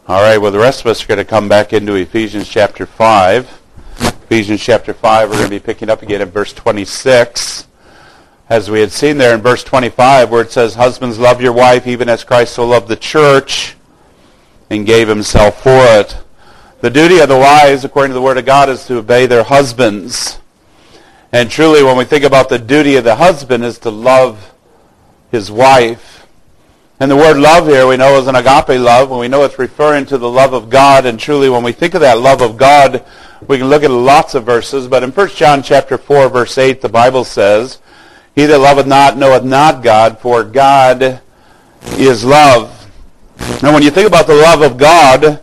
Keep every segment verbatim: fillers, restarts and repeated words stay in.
All right, well, the rest of us are going to come back into Ephesians chapter five. Ephesians chapter five, we're going to be picking up again at verse twenty-six. As we had seen there in verse twenty-five, where it says, "Husbands, love your wife, even as Christ so loved the church and gave himself for it." The duty of the wives, according to the Word of God, is to obey their husbands. And truly, when we think about the duty of the husband, is to love his wife. And the word love here we know is an agape love, and we know it's referring to the love of God. And truly, when we think of that love of God, we can look at lots of verses. But in First John chapter four, verse eight, the Bible says, "He that loveth not knoweth not God, for God is love." And when you think about the love of God,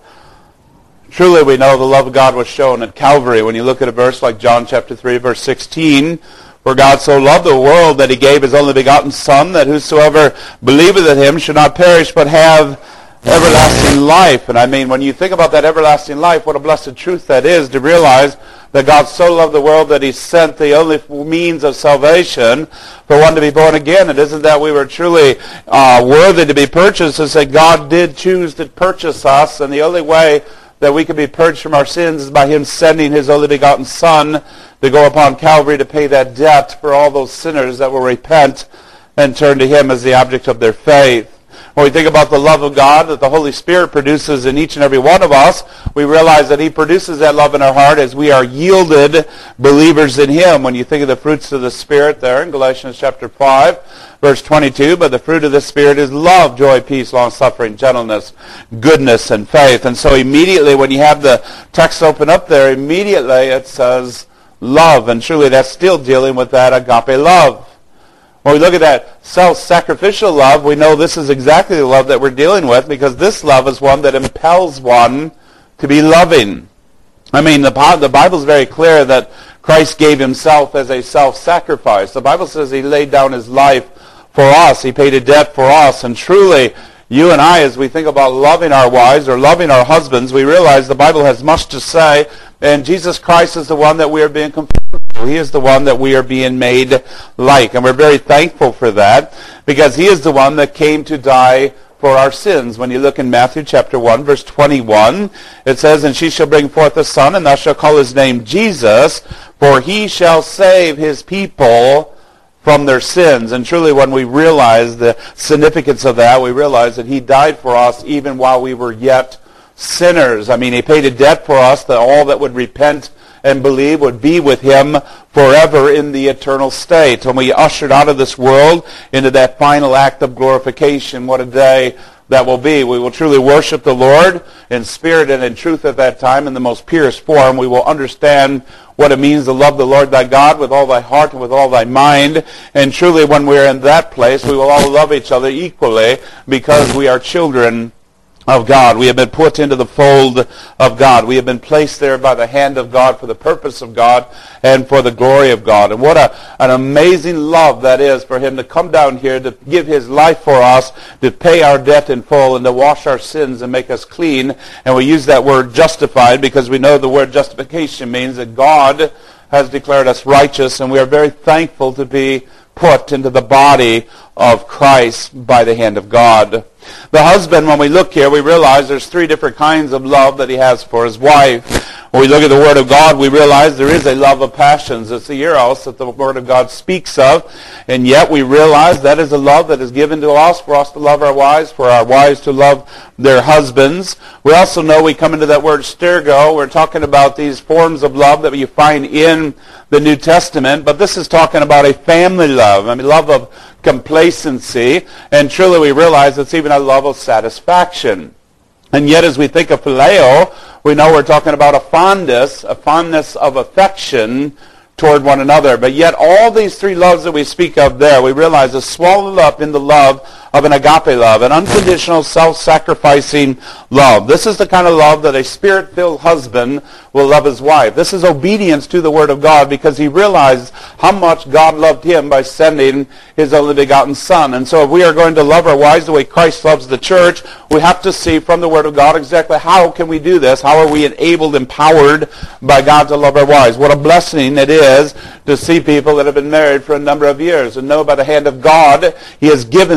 truly we know the love of God was shown at Calvary. When you look at a verse like John chapter three, verse sixteen, "For God so loved the world that he gave his only begotten Son, that whosoever believeth in him should not perish but have everlasting life." And I mean, when you think about that everlasting life, what a blessed truth that is, to realize that God so loved the world that he sent the only means of salvation for one to be born again. It isn't that we were truly uh, worthy to be purchased. It's that God did choose to purchase us, and the only way that we could be purged from our sins is by him sending his only begotten Son to go upon Calvary to pay that debt for all those sinners that will repent and turn to him as the object of their faith. When we think about the love of God that the Holy Spirit produces in each and every one of us, we realize that he produces that love in our heart as we are yielded believers in him. When you think of the fruits of the Spirit there in Galatians chapter five, verse twenty-two, "But the fruit of the Spirit is love, joy, peace, long-suffering, gentleness, goodness, and faith." And so immediately when you have the text open up there, immediately it says love. And truly that's still dealing with that agape love. When we look at that self-sacrificial love, we know this is exactly the love that we're dealing with, because this love is one that impels one to be loving. I mean, the, the Bible is very clear that Christ gave himself as a self-sacrifice. The Bible says he laid down his life for us. He paid a debt for us. And truly, you and I, as we think about loving our wives or loving our husbands, we realize the Bible has much to say, and Jesus Christ is the one that we are being conformed to. He is the one that we are being made like. And we're very thankful for that, because he is the one that came to die for our sins. When you look in Matthew chapter one, verse twenty-one, it says, "And she shall bring forth a son, and thou shalt call his name Jesus, for he shall save his people from their sins." And truly, when we realize the significance of that, we realize that he died for us even while we were yet sinners. I mean, he paid a debt for us that all that would repent and believe would be with him forever in the eternal state. When we ushered out of this world into that final act of glorification, what a day that will be. We will truly worship the Lord in spirit and in truth at that time in the most purest form. We will understand what it means to love the Lord thy God with all thy heart and with all thy mind. And truly, when we're in that place, we will all love each other equally, because we are children of God. We have been put into the fold of God. We have been placed there by the hand of God for the purpose of God and for the glory of God. And what a, an amazing love that is for him to come down here to give his life for us, to pay our debt in full, and to wash our sins and make us clean. And we use that word justified because we know the word justification means that God has declared us righteous, and we are very thankful to be put into the body of Christ by the hand of God. The husband, when we look here, we realize there's three different kinds of love that he has for his wife. When we look at the Word of God, we realize there is a love of passions. It's the eros that the Word of God speaks of, and yet we realize that is a love that is given to us for us to love our wives, for our wives to love their husbands. We also know we come into that word stergo. We're talking about these forms of love that you find in the New Testament, but this is talking about a family love. I mean, love of complacency, and truly we realize it's even a love of satisfaction. And yet as we think of phileo, we know we're talking about a fondness, a fondness of affection toward one another. But yet all these three loves that we speak of there, we realize is swallowed up in the love of an agape love, an unconditional, self-sacrificing love. This is the kind of love that a spirit-filled husband will love his wife. This is obedience to the Word of God, because he realized how much God loved him by sending his only begotten Son. And so if we are going to love our wives the way Christ loves the church, we have to see from the Word of God exactly how can we do this. How are we enabled, empowered by God to love our wives? What a blessing it is to see people that have been married for a number of years and know by the hand of God he has given them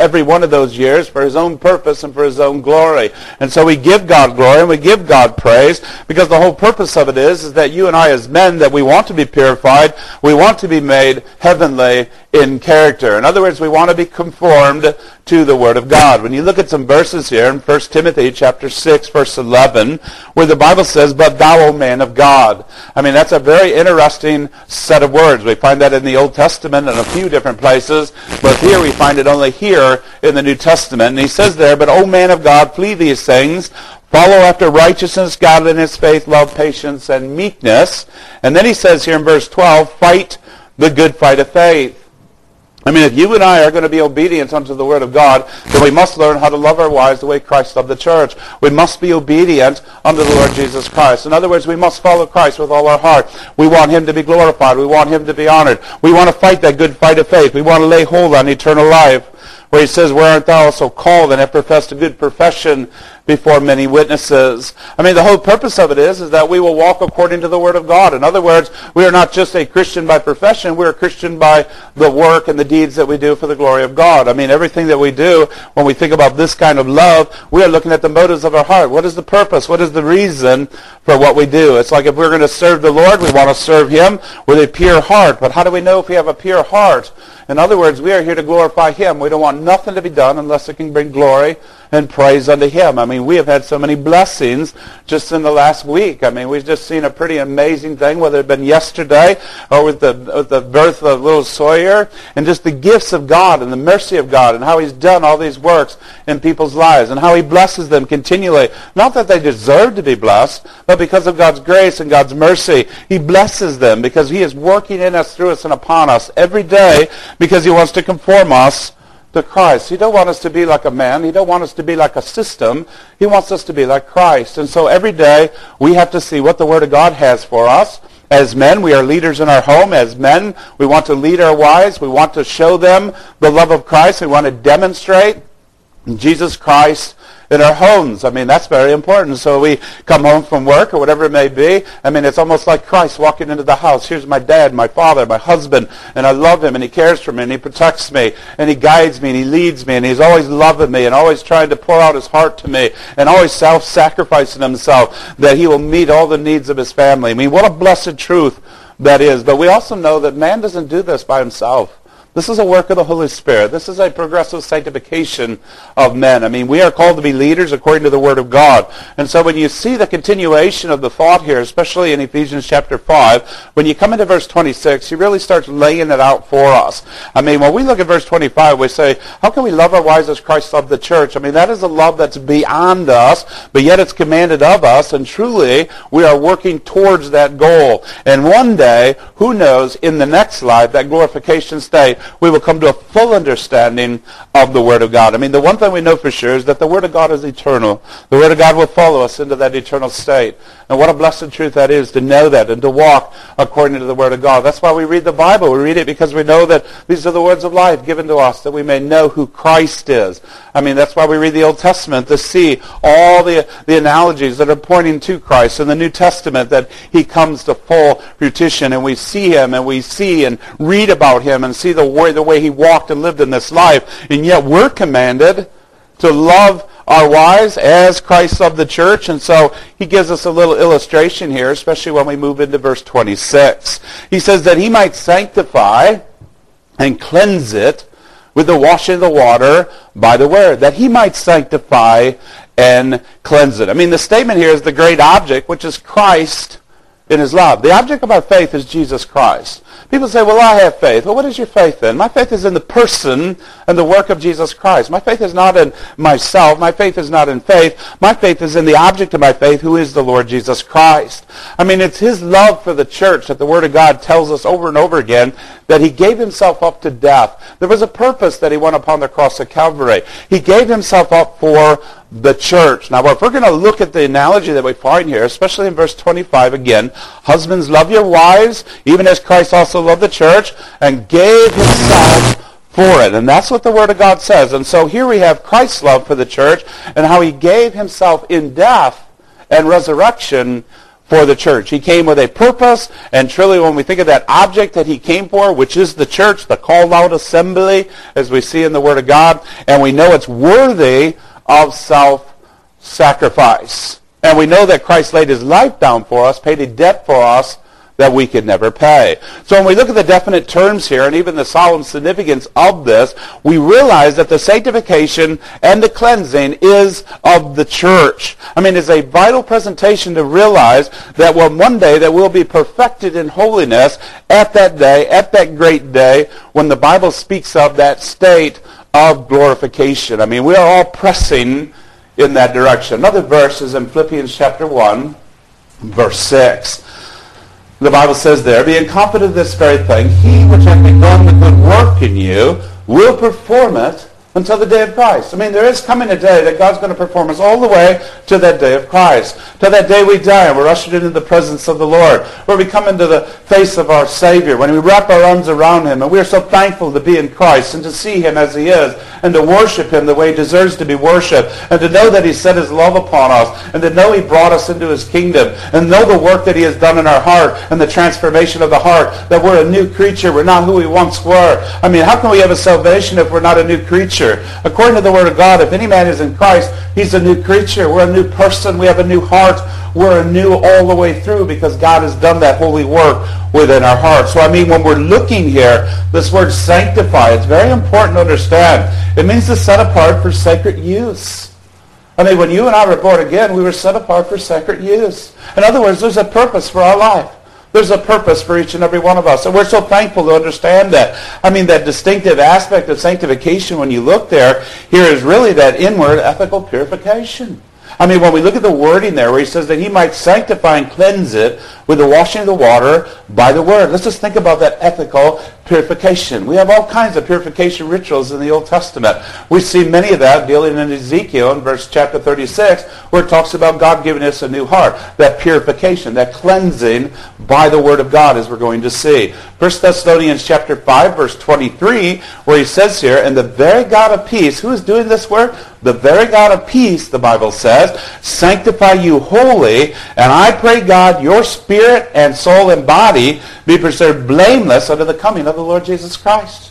every one of those years for his own purpose and for his own glory. And so we give God glory and we give God praise, because the whole purpose of it is, is that you and I as men, that we want to be purified, we want to be made heavenly in character. In other words, we want to be conformed to the Word of God. When you look at some verses here in First Timothy chapter six, verse eleven, where the Bible says, "But thou, O man of God." I mean, that's a very interesting set of words. We find that in the Old Testament in a few different places, but here we find it only here in the New Testament. And he says there, "But, O man of God, flee these things. Follow after righteousness, godliness, faith, love, patience, and meekness." And then he says here in verse twelve, "Fight the good fight of faith." I mean, if you and I are going to be obedient unto the Word of God, then we must learn how to love our wives the way Christ loved the church. We must be obedient unto the Lord Jesus Christ. In other words, we must follow Christ with all our heart. We want him to be glorified. We want him to be honored. We want to fight that good fight of faith. We want to lay hold on eternal life, where he says, "Where art thou also called, and have professed a good profession before many witnesses." I mean, the whole purpose of it is, is that we will walk according to the Word of God. In other words, we are not just a Christian by profession, we're a Christian by the work and the deeds that we do for the glory of God. I mean, everything that we do, when we think about this kind of love, we are looking at the motives of our heart. What is the purpose? What is the reason for what we do? It's like if we're going to serve the Lord, we want to serve him with a pure heart. But how do we know if we have a pure heart? In other words, we are here to glorify him. We don't want nothing to be done unless it can bring glory and praise unto him. I mean, we have had so many blessings just in the last week. I mean, we've just seen a pretty amazing thing, whether it been yesterday or with the, with the birth of little Sawyer, and just the gifts of God and the mercy of God and how he's done all these works in people's lives and how he blesses them continually. Not that they deserve to be blessed, but because of God's grace and God's mercy, he blesses them because he is working in us, through us, and upon us every day, because he wants to conform us to Christ. He don't want us to be like a man. He don't want us to be like a system. He wants us to be like Christ. And so every day we have to see what the Word of God has for us. As men, we are leaders in our home. As men, we want to lead our wives. We want to show them the love of Christ. We want to demonstrate Jesus Christ in our homes. I mean, that's very important. So we come home from work or whatever it may be. I mean, it's almost like Christ walking into the house. Here's my dad, my father, my husband, and I love him, and he cares for me, and he protects me, and he guides me, and he leads me, and he's always loving me, and always trying to pour out his heart to me, and always self-sacrificing himself that he will meet all the needs of his family. I mean, what a blessed truth that is. But we also know that man doesn't do this by himself. This is a work of the Holy Spirit. This is a progressive sanctification of men. I mean, we are called to be leaders according to the Word of God. And so when you see the continuation of the thought here, especially in Ephesians chapter five, when you come into verse twenty-six, he really starts laying it out for us. I mean, when we look at verse twenty-five, we say, how can we love our wives as Christ loved the church? I mean, that is a love that's beyond us, but yet it's commanded of us, and truly we are working towards that goal. And one day, who knows, in the next life, that glorification state, we will come to a full understanding of the Word of God. I mean, the one thing we know for sure is that the Word of God is eternal. The Word of God will follow us into that eternal state. And what a blessed truth that is, to know that and to walk according to the Word of God. That's why we read the Bible. We read it because we know that these are the words of life given to us, that we may know who Christ is. I mean, that's why we read the Old Testament, to see all the, the analogies that are pointing to Christ. In the New Testament, that he comes to full fruition, and we see him, and we see and read about him, and see the way, the way he walked and lived in this life. And yet we're commanded to love our wives as Christ loved the church. And so he gives us a little illustration here, especially when we move into verse twenty-six. He says that he might sanctify and cleanse it with the washing of the water by the word, that he might sanctify and cleanse it. I mean, the statement here is the great object, which is Christ in his love. The object of our faith is Jesus Christ. People say, well, I have faith. Well, what is your faith then? My faith is in the person and the work of Jesus Christ. My faith is not in myself. My faith is not in faith. My faith is in the object of my faith, who is the Lord Jesus Christ. I mean, it's his love for the church that the Word of God tells us over and over again, that he gave himself up to death. There was a purpose that he went upon the cross of Calvary. He gave himself up for the church. Now, if we're going to look at the analogy that we find here, especially in verse twenty-five again, husbands, love your wives, even as Christ also loved the church, and gave himself for it. And that's what the Word of God says. And so here we have Christ's love for the church, and how he gave himself in death and resurrection for the church. He came with a purpose, and truly when we think of that object that he came for, which is the church, the called out assembly, as we see in the Word of God, and we know it's worthy of self-sacrifice. And we know that Christ laid his life down for us, paid a debt for us that we could never pay. So when we look at the definite terms here, and even the solemn significance of this, we realize that the sanctification and the cleansing is of the church. I mean, it's a vital presentation to realize that one day that we'll be perfected in holiness at that day, at that great day, when the Bible speaks of that state of glorification. I mean, we are all pressing in that direction. Another verse is in Philippians chapter one, verse six. The Bible says there, being confident of this very thing, he which hath begun the good work in you will perform it until the day of Christ. I mean, there is coming a day that God's going to perform us all the way to that day of Christ. To that day we die and we're ushered into the presence of the Lord, where we come into the face of our Savior, when we wrap our arms around him, and we are so thankful to be in Christ and to see him as he is, and to worship him the way he deserves to be worshipped, and to know that he set his love upon us, and to know he brought us into his kingdom, and know the work that he has done in our heart, and the transformation of the heart, that we're a new creature. We're not who we once were. I mean, how can we have a salvation if we're not a new creature? According to the Word of God, if any man is in Christ, he's a new creature. We're a new person. We have a new heart. We're anew all the way through because God has done that holy work within our hearts. So I mean, when we're looking here, this word sanctify, it's very important to understand. It means to set apart for sacred use. I mean, when you and I were born again, we were set apart for sacred use. In other words, there's a purpose for our life. There's a purpose for each and every one of us. And we're so thankful to understand that. I mean, that distinctive aspect of sanctification, when you look there, here is really that inward ethical purification. I mean, when we look at the wording there where he says that he might sanctify and cleanse it with the washing of the water by the word. Let's just think about that ethical purification. We have all kinds of purification rituals in the Old Testament. We see many of that dealing in Ezekiel in verse chapter thirty-six, where it talks about God giving us a new heart. That purification, that cleansing by the word of God, as we're going to see. First Thessalonians chapter five, verse twenty-three, where he says here, and the very God of peace, who is doing this work? The very God of peace, the Bible says, sanctify you wholly, and I pray God your spirit and soul and body be preserved blameless unto the coming of the Lord Jesus Christ.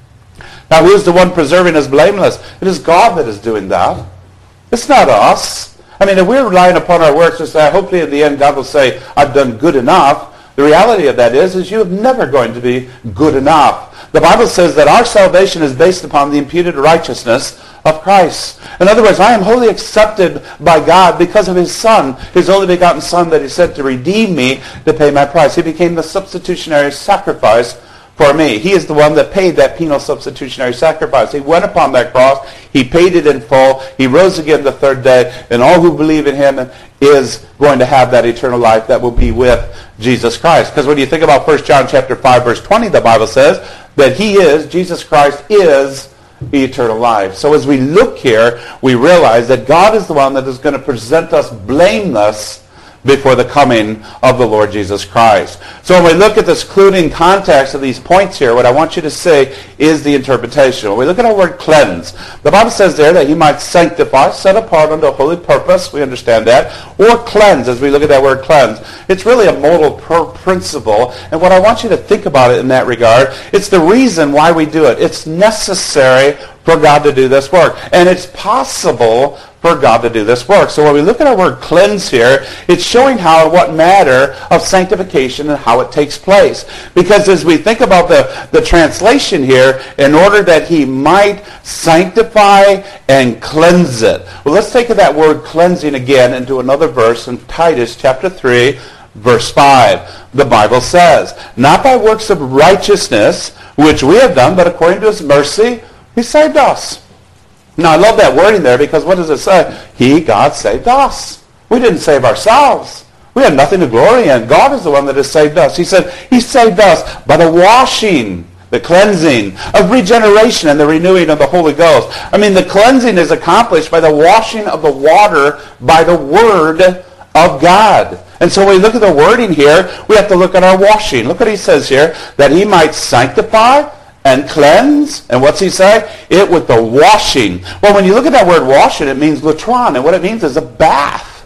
Now, who is the one preserving us blameless? It is God that is doing that. It's not us. I mean, if we're relying upon our works and say, hopefully in the end God will say, I've done good enough, the reality of that is, is you're never going to be good enough. The Bible says that our salvation is based upon the imputed righteousness of Christ. In other words, I am wholly accepted by God because of his Son, his only begotten Son that he sent to redeem me, to pay my price. He became the substitutionary sacrifice for me. He is the one that paid that penal substitutionary sacrifice. He went upon that cross. He paid it in full. He rose again the third day. And all who believe in him is going to have that eternal life that will be with Jesus Christ. Because when you think about First John chapter five, verse twenty, the Bible says that he is, Jesus Christ is eternal life. So as we look here, we realize that God is the one that is going to present us blameless before the coming of the Lord Jesus Christ. So when we look at this concluding context of these points here, what I want you to say is the interpretation. When we look at our word cleanse, the Bible says there that he might sanctify, set apart unto a holy purpose, we understand that, or cleanse, as we look at that word cleanse. It's really a modal per- principle, and what I want you to think about it in that regard, it's the reason why we do it. It's necessary for God to do this work, and it's possible for God to do this work. So when we look at our word cleanse here, it's showing how and what matter of sanctification and how it takes place. Because as we think about the, the translation here, in order that he might sanctify and cleanse it. Well, let's take that word cleansing again into another verse in Titus chapter three, verse five. The Bible says, not by works of righteousness, which we have done, but according to his mercy, he saved us. Now, I love that wording there, because what does it say? He, God, saved us. We didn't save ourselves. We had nothing to glory in. God is the one that has saved us. He said he saved us by the washing, the cleansing of regeneration and the renewing of the Holy Ghost. I mean, the cleansing is accomplished by the washing of the water by the Word of God. And so when we look at the wording here, we have to look at our washing. Look what he says here, that he might sanctify and cleanse. And what's he say? It with the washing. Well, when you look at that word washing, it means latron. And what it means is a bath.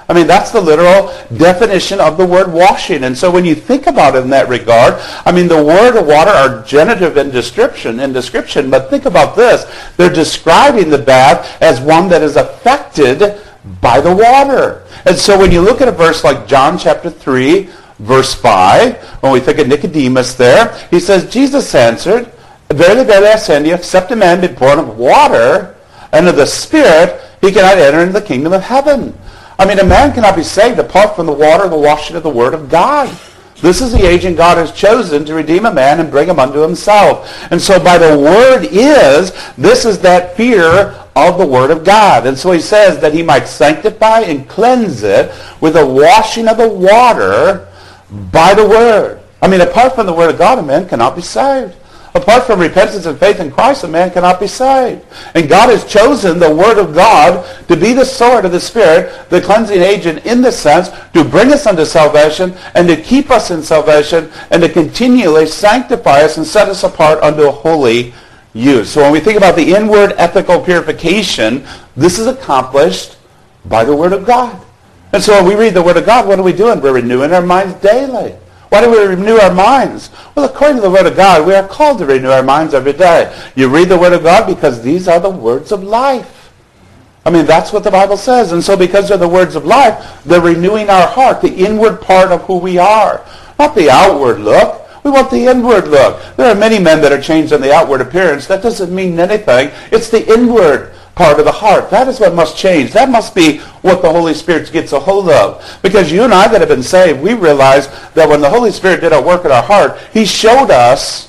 I mean, that's the literal definition of the word washing. And so when you think about it in that regard, I mean, the word of water are genitive in description, in description, but think about this. They're describing the bath as one that is affected by the water. And so when you look at a verse like John chapter three, verse five, when we think of Nicodemus there, he says, Jesus answered, Verily, verily, I say unto you, except a man be born of water and of the Spirit, he cannot enter into the kingdom of heaven. I mean, a man cannot be saved apart from the water, the washing of the Word of God. This is the agent God has chosen to redeem a man and bring him unto himself. And so by the Word is, this is that fear of the Word of God. And so he says that he might sanctify and cleanse it with the washing of the water by the Word. I mean, apart from the Word of God, a man cannot be saved. Apart from repentance and faith in Christ, a man cannot be saved. And God has chosen the Word of God to be the sword of the Spirit, the cleansing agent in this sense, to bring us unto salvation and to keep us in salvation and to continually sanctify us and set us apart unto a holy use. So when we think about the inward ethical purification, this is accomplished by the Word of God. And so when we read the Word of God, what are we doing? We're renewing our minds daily. Why do we renew our minds? Well, according to the Word of God, we are called to renew our minds every day. You read the Word of God because these are the words of life. I mean, that's what the Bible says. And so because they're the words of life, they're renewing our heart, the inward part of who we are. Not the outward look. We want the inward look. There are many men that are changed in the outward appearance. That doesn't mean anything. It's the inward part of the heart. That is what must change. That must be what the Holy Spirit gets a hold of. Because you and I that have been saved, we realize that when the Holy Spirit did a work in our heart, he showed us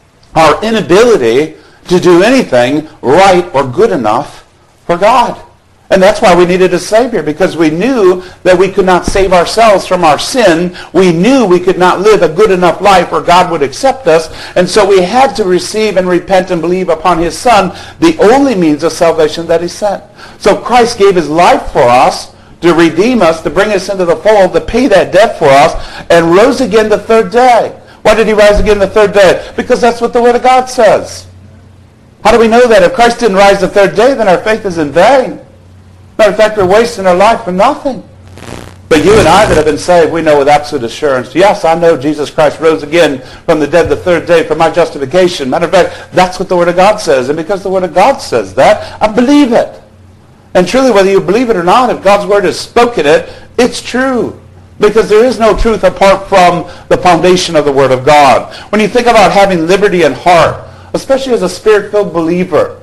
our inability to do anything right or good enough for God. And that's why we needed a Savior, because we knew that we could not save ourselves from our sin. We knew we could not live a good enough life where God would accept us. And so we had to receive and repent and believe upon his Son, the only means of salvation that he sent. So Christ gave his life for us to redeem us, to bring us into the fold, to pay that debt for us, and rose again the third day. Why did he rise again the third day? Because that's what the Word of God says. How do we know that? If Christ didn't rise the third day, then our faith is in vain. Matter of fact, we're wasting our life for nothing. But you and I that have been saved, we know with absolute assurance, yes, I know Jesus Christ rose again from the dead the third day for my justification. Matter of fact, that's what the Word of God says. And because the Word of God says that, I believe it. And truly, whether you believe it or not, if God's Word has spoken it, it's true. Because there is no truth apart from the foundation of the Word of God. When you think about having liberty in heart, especially as a Spirit-filled believer,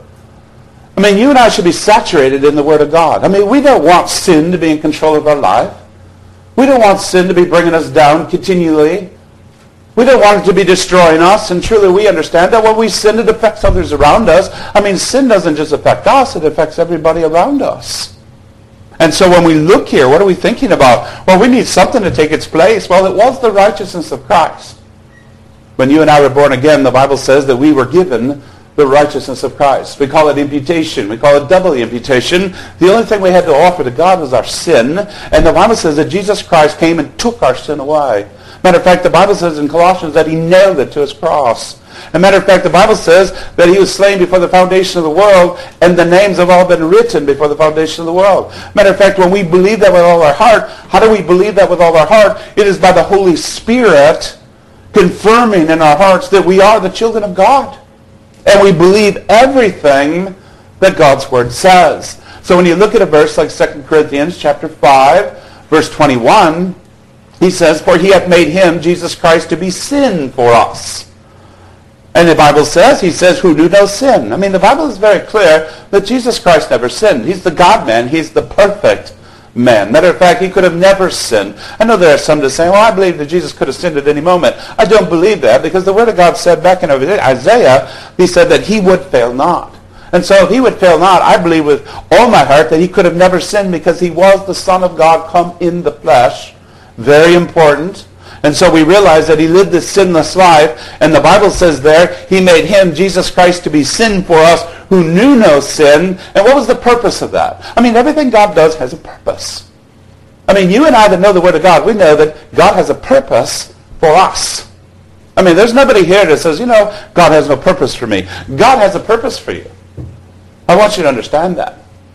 I mean, you and I should be saturated in the Word of God. I mean, we don't want sin to be in control of our life. We don't want sin to be bringing us down continually. We don't want it to be destroying us. And truly, we understand that when we sin, it affects others around us. I mean, sin doesn't just affect us. It affects everybody around us. And so when we look here, what are we thinking about? Well, we need something to take its place. Well, it was the righteousness of Christ. When you and I were born again, the Bible says that we were given the righteousness of Christ. We call it imputation. We call it double imputation. The only thing we had to offer to God was our sin. And the Bible says that Jesus Christ came and took our sin away. Matter of fact, the Bible says in Colossians that he nailed it to his cross. As a matter of fact, the Bible says that he was slain before the foundation of the world, and the names have all been written before the foundation of the world. Matter of fact, when we believe that with all our heart, how do we believe that with all our heart? It is by the Holy Spirit confirming in our hearts that we are the children of God. And we believe everything that God's Word says. So when you look at a verse like Second Corinthians chapter five, verse twenty-one, he says, For he hath made him, Jesus Christ, to be sin for us. And the Bible says, he says, who knew no sin. I mean, the Bible is very clear that Jesus Christ never sinned. He's the God-man. He's the perfect man. Matter of fact, he could have never sinned. I know there are some that say, well, I believe that Jesus could have sinned at any moment. I don't believe that, because the Word of God said back in Isaiah, he said that he would fail not. And so if he would fail not, I believe with all my heart that he could have never sinned, because he was the Son of God come in the flesh. Very important. And so we realize that he lived this sinless life, and the Bible says there, he made him, Jesus Christ, to be sin for us, who knew no sin. And what was the purpose of that? I mean, everything God does has a purpose. I mean, you and I that know the Word of God, we know that God has a purpose for us. I mean, there's nobody here that says, you know, God has no purpose for me. God has a purpose for you. I want you to understand that.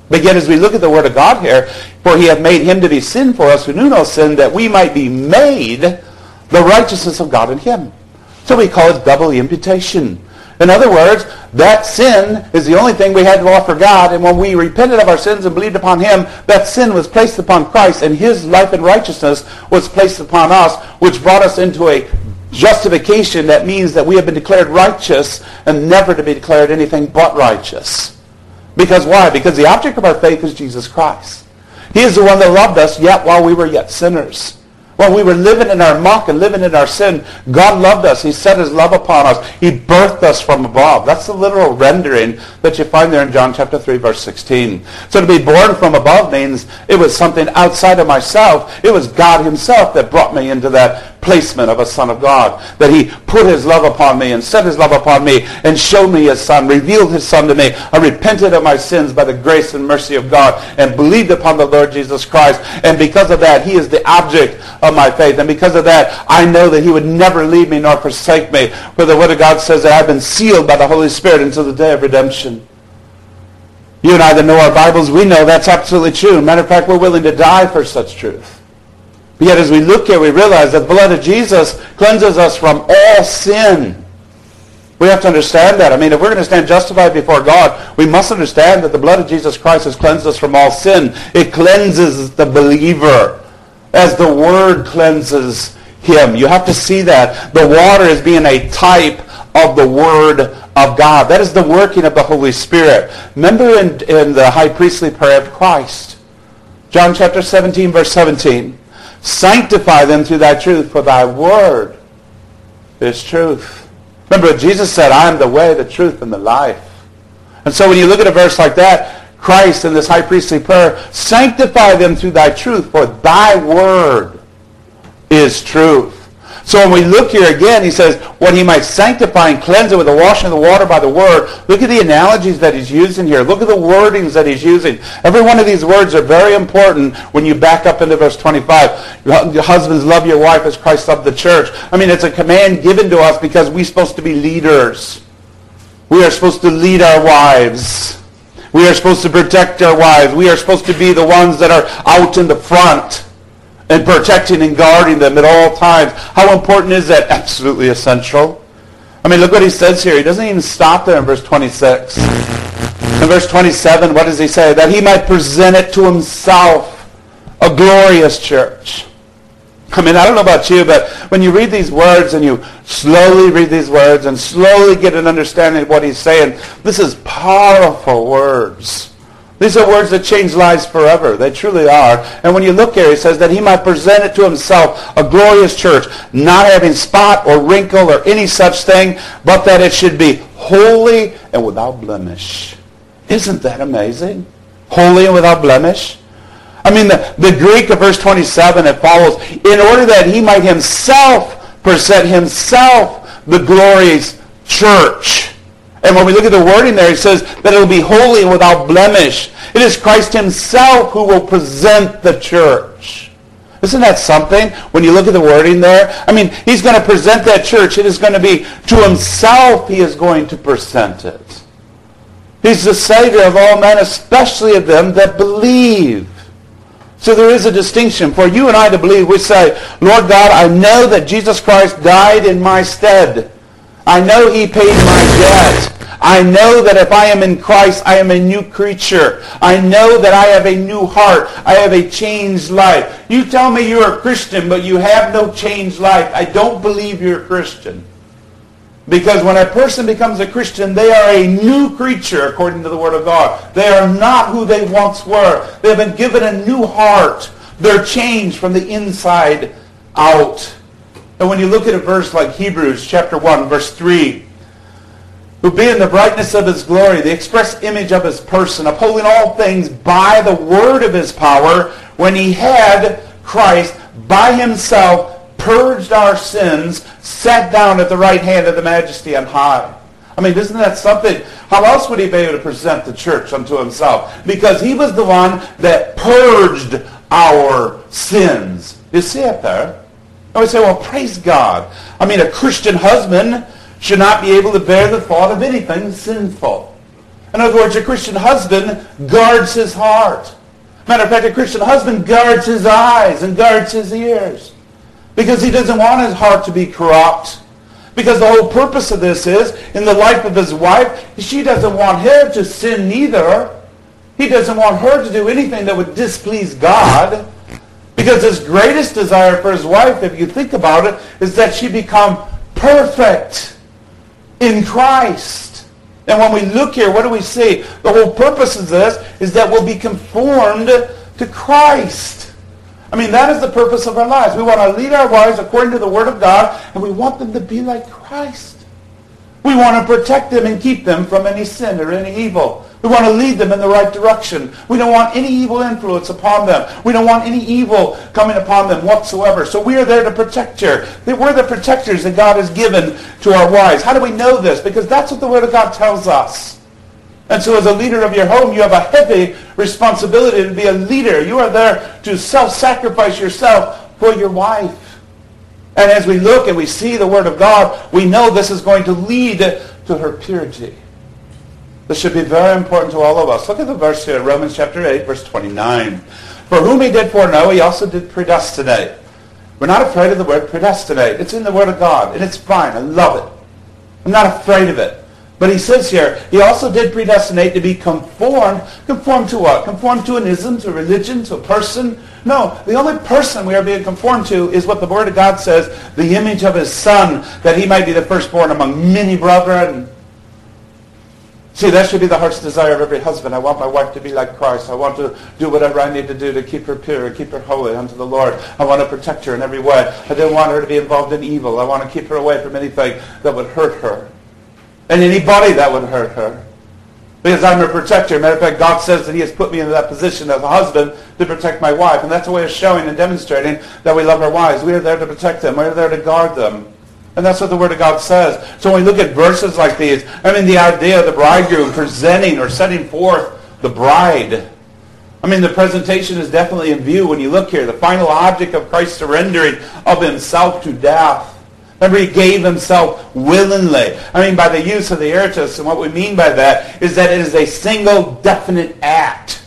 But yet as we look at the word of God here, for he hath made him to be sin for us who knew no sin, that we might be made the righteousness of God in him. So we call it double imputation. In other words, that sin is the only thing we had to offer God, and when we repented of our sins and believed upon him, that sin was placed upon Christ, and his life and righteousness was placed upon us, which brought us into a justification. That means that we have been declared righteous and never to be declared anything but righteous. Because why? Because the object of our faith is Jesus Christ. He is the one that loved us yet while we were yet sinners. When we were living in our muck and living in our sin, God loved us. He set his love upon us. He birthed us from above. That's the literal rendering that you find there in John chapter three, verse sixteen. So to be born from above means it was something outside of myself. It was God himself that brought me into that placement of a son of God. That he put his love upon me and set his love upon me and showed me his son, revealed his son to me. I repented of my sins by the grace and mercy of God and believed upon the Lord Jesus Christ. And because of that, he is the object of my faith. And because of that, I know that he would never leave me nor forsake me. For the word of God says that I've been sealed by the Holy Spirit until the day of redemption. You and I that know our Bibles, we know that's absolutely true. Matter of fact, we're willing to die for such truth. But yet as we look here, we realize that the blood of Jesus cleanses us from all sin. We have to understand that. I mean, if we're going to stand justified before God, we must understand that the blood of Jesus Christ has cleansed us from all sin. It cleanses the believer as the Word cleanses him. You have to see that. The water is being a type of the Word of God. That is the working of the Holy Spirit. Remember in, in the high priestly prayer of Christ, John chapter seventeen, verse seventeen. Sanctify them through thy truth, for thy word is truth. Remember what Jesus said, I am the way, the truth, and the life. And so when you look at a verse like that, Christ in this high priestly prayer, sanctify them through thy truth, for thy word is truth. So when we look here again, he says, what he might sanctify and cleanse it with the washing of the water by the word. Look at the analogies that he's using here. Look at the wordings that he's using. Every one of these words are very important when you back up into verse twenty-five. Your husbands, love your wife as Christ loved the church. I mean, it's a command given to us because we're supposed to be leaders. We are supposed to lead our wives. We are supposed to protect our wives. We are supposed to be the ones that are out in the front and protecting and guarding them at all times. How important is that? Absolutely essential. I mean, look what he says here. He doesn't even stop there in verse twenty-six. In verse twenty-seven, what does he say? That he might present it to himself, a glorious church. I mean, I don't know about you, but when you read these words and you slowly read these words and slowly get an understanding of what he's saying, this is powerful words. These are words that change lives forever. They truly are. And when you look here, he says that he might present it to himself, a glorious church, not having spot or wrinkle or any such thing, but that it should be holy and without blemish. Isn't that amazing? Holy and without blemish. I mean, the, the Greek of verse twenty-seven, it follows, in order that he might himself present himself the glorious church. And when we look at the wording there, he says that it will be holy and without blemish. It is Christ himself who will present the church. Isn't that something when you look at the wording there? I mean, he's going to present that church. It is going to be to himself he is going to present it. He's the Savior of all men, especially of them that believe. So there is a distinction. For you and I to believe, we say, Lord God, I know that Jesus Christ died in my stead. I know he paid my debt. I know that if I am in Christ, I am a new creature. I know that I have a new heart. I have a changed life. You tell me you're a Christian, but you have no changed life. I don't believe you're a Christian. Because when a person becomes a Christian, they are a new creature, according to the Word of God. They are not who they once were. They have been given a new heart. They're changed from the inside out. And when you look at a verse like Hebrews chapter one, verse three, who being the brightness of his glory, the express image of his person, upholding all things by the word of his power, when he had Christ by himself purged our sins, sat down at the right hand of the majesty on high. I mean, isn't that something? How else would he be able to present the church unto himself? Because he was the one that purged our sins. You see it there? I would say, well, praise God. I mean, a Christian husband should not be able to bear the thought of anything sinful. In other words, a Christian husband guards his heart. Matter of fact, a Christian husband guards his eyes and guards his ears. Because he doesn't want his heart to be corrupt. Because the whole purpose of this is, in the life of his wife, she doesn't want him to sin neither. He doesn't want her to do anything that would displease God. Because his greatest desire for his wife, if you think about it, is that she become perfect in Christ. And when we look here, what do we see? The whole purpose of this is that we'll be conformed to Christ. I mean, that is the purpose of our lives. We want to lead our wives according to the Word of God, and we want them to be like Christ. We want to protect them and keep them from any sin or any evil. We want to lead them in the right direction. We don't want any evil influence upon them. We don't want any evil coming upon them whatsoever. So we are there to protect her. We're the protectors that God has given to our wives. How do we know this? Because that's what the Word of God tells us. And so as a leader of your home, you have a heavy responsibility to be a leader. You are there to self-sacrifice yourself for your wife. And as we look and we see the Word of God, we know this is going to lead to her purity. This should be very important to all of us. Look at the verse here, Romans chapter eight, verse twenty-nine. For whom he did foreknow, he also did predestinate. We're not afraid of the word predestinate. It's in the Word of God, and it's fine. I love it. I'm not afraid of it. But he says here, he also did predestinate to be conformed. Conformed to what? Conformed to an ism, to religion, to a person? No, the only person we are being conformed to is what the Word of God says, the image of his Son, that he might be the firstborn among many brethren. See, that should be the heart's desire of every husband. I want my wife to be like Christ. I want to do whatever I need to do to keep her pure, keep her holy unto the Lord. I want to protect her in every way. I don't want her to be involved in evil. I want to keep her away from anything that would hurt her. And anybody that would hurt her. Because I'm a protector. Matter of fact, God says that he has put me in that position as a husband to protect my wife. And that's a way of showing and demonstrating that we love our wives. We are there to protect them. We are there to guard them. And that's what the Word of God says. So when we look at verses like these, I mean the idea of the bridegroom presenting or setting forth the bride. I mean the presentation is definitely in view when you look here. The final object of Christ's surrendering of himself to death. Remember, he gave himself willingly. I mean by the use of the aorist, and what we mean by that is that it is a single definite act.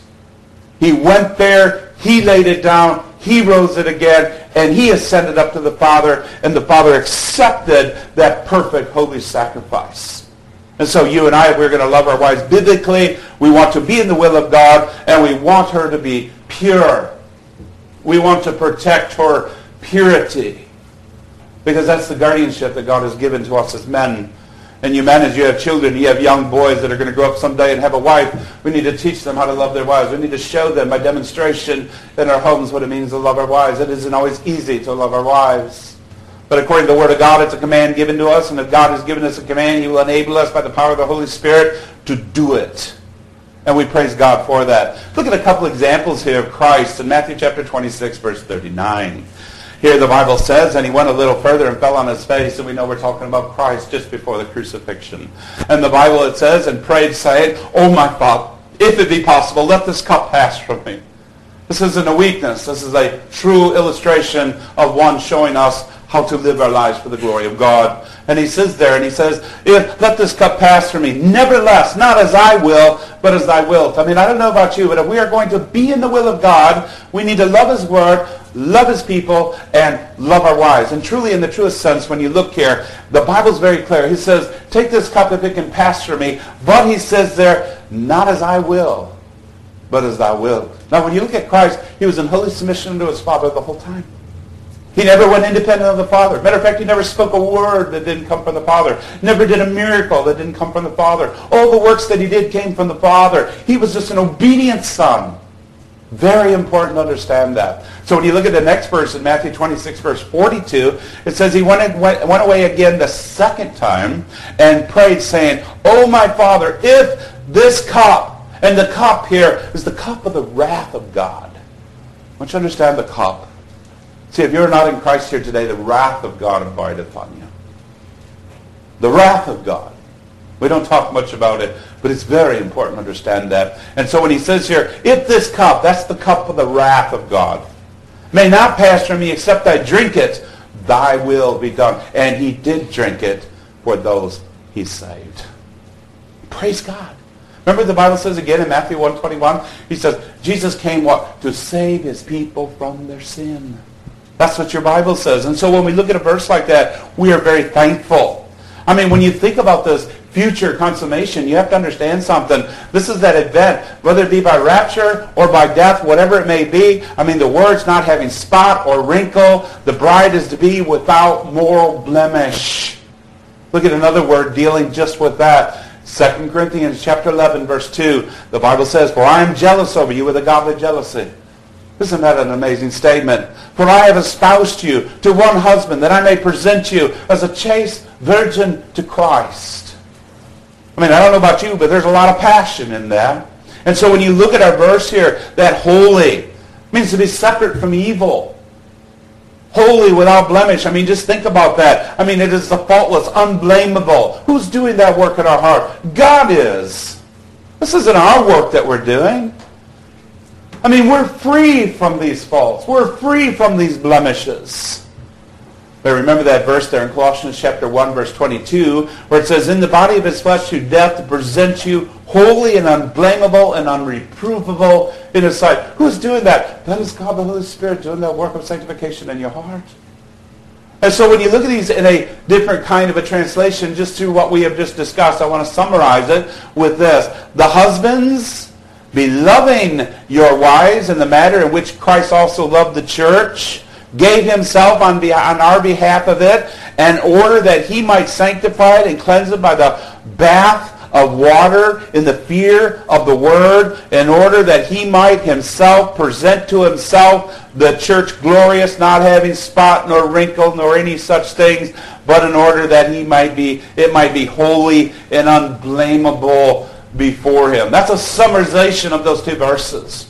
He went there, he laid it down, he rose it again, and he ascended up to the Father, and the Father accepted that perfect holy sacrifice. And so you and I, we're going to love our wives biblically. We want to be in the will of God, and we want her to be pure. We want to protect her purity, because that's the guardianship that God has given to us as men. And you men, as you have children, you have young boys that are going to grow up someday and have a wife. We need to teach them how to love their wives. We need to show them by demonstration in our homes what it means to love our wives. It isn't always easy to love our wives. But according to the Word of God, it's a command given to us. And if God has given us a command, he will enable us by the power of the Holy Spirit to do it. And we praise God for that. Look at a couple examples here of Christ in Matthew chapter twenty-six, verse thirty-nine. Here the Bible says, and he went a little further and fell on his face, and we know we're talking about Christ just before the crucifixion. And the Bible, it says, and prayed, saying, O my Father, if it be possible, let this cup pass from me. This isn't a weakness. This is a true illustration of one showing us how to live our lives for the glory of God. And he says there, and he says, if, let this cup pass from me. Nevertheless, not as I will, but as thy wilt. I mean, I don't know about you, but if we are going to be in the will of God, we need to love his word, love his people, and love our wives. And truly, in the truest sense, when you look here, the Bible's very clear. He says, take this cup if it can pass from me. But he says there, not as I will, but as thou wilt. Now, when you look at Christ, he was in holy submission to his Father the whole time. He never went independent of the Father. Matter of fact, he never spoke a word that didn't come from the Father. Never did a miracle that didn't come from the Father. All the works that he did came from the Father. He was just an obedient son. Very important to understand that. So when you look at the next verse in Matthew twenty-six, verse forty-two, it says he went, went, went away again the second time and prayed, saying, O my Father, if this cup, and the cup here is the cup of the wrath of God. I want you to understand the cup. See, if you're not in Christ here today, the wrath of God abideth on you. The wrath of God. We don't talk much about it, but it's very important to understand that. And so when he says here, if this cup, that's the cup of the wrath of God, may not pass from me except I drink it, thy will be done. And he did drink it for those he saved. Praise God. Remember the Bible says again in Matthew one twenty-one? He says, Jesus came what? To save his people from their sin. That's what your Bible says. And so when we look at a verse like that, we are very thankful. I mean, when you think about this future consummation, you have to understand something. This is that event, whether it be by rapture or by death, whatever it may be. I mean, the word's not having spot or wrinkle. The bride is to be without moral blemish. Look at another word dealing just with that. Second Corinthians chapter eleven, verse two. The Bible says, for I am jealous over you with a godly jealousy. Isn't that an amazing statement? For I have espoused you to one husband, that I may present you as a chaste virgin to Christ. I mean, I don't know about you, but there's a lot of passion in that. And so when you look at our verse here, that holy means to be separate from evil. Holy without blemish. I mean, just think about that. I mean, it is the faultless, unblameable. Who's doing that work in our heart? God is. This isn't our work that we're doing. I mean, we're free from these faults. We're free from these blemishes. But remember that verse there in Colossians chapter one, verse twenty-two, where it says, in the body of his flesh to death to present you holy and unblameable and unreprovable in his sight. Who's doing that? That is God the Holy Spirit doing that work of sanctification in your heart. And so when you look at these in a different kind of a translation, just through what we have just discussed, I want to summarize it with this. The husbands, be loving your wives in the manner in which Christ also loved the church, gave himself on, be- on our behalf of it, in order that he might sanctify it and cleanse it by the bath of water in the fear of the word, in order that he might himself present to himself the church glorious, not having spot nor wrinkle nor any such things, but in order that he might be, it might be holy and unblameable before him. That's a summarization of those two verses.